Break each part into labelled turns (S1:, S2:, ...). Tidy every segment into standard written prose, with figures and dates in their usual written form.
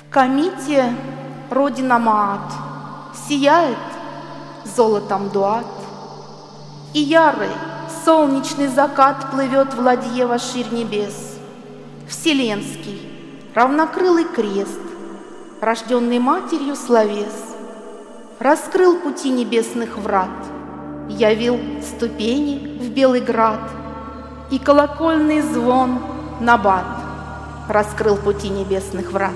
S1: В Камите родина Маат, сияет золотом Дуат, и ярый солнечный закат плывет в ладье во ширь небес. Вселенский, равнокрылый крест, рожденный матерью словес, раскрыл пути небесных врат, явил ступени в белый град, и колокольный звон набат раскрыл пути небесных врат.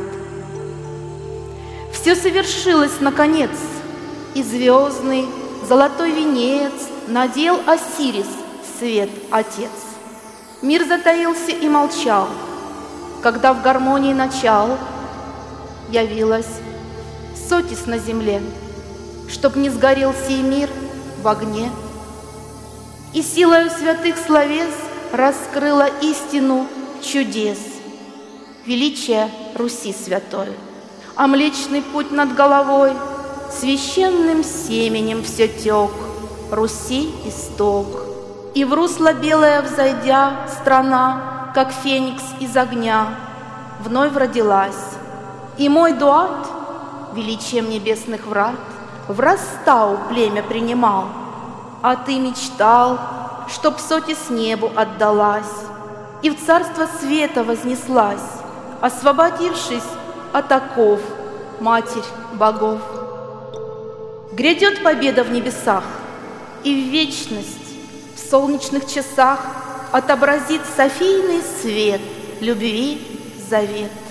S1: Все совершилось наконец, и звездный золотой венец надел Осирис, свет Отец. Мир затаился и молчал, когда в гармонии начал явилась Сотис на земле, чтоб не сгорел сей мир в огне. И силою святых словес раскрыла истину чудес, величие Руси святой, а Млечный Путь над головой священным семенем все тек, Руси исток. И в русло белое взойдя, страна, как феникс из огня, вновь родилась. И мой Дуат, величием небесных врат, в Растау племя принимал, а ты мечтал, чтоб Сотис небу отдалась и в царство света вознеслась, освободившись от оков, Матерь богов. Грядет победа в небесах, и в вечность в солнечных часах отобразит Софийный свет любви завет.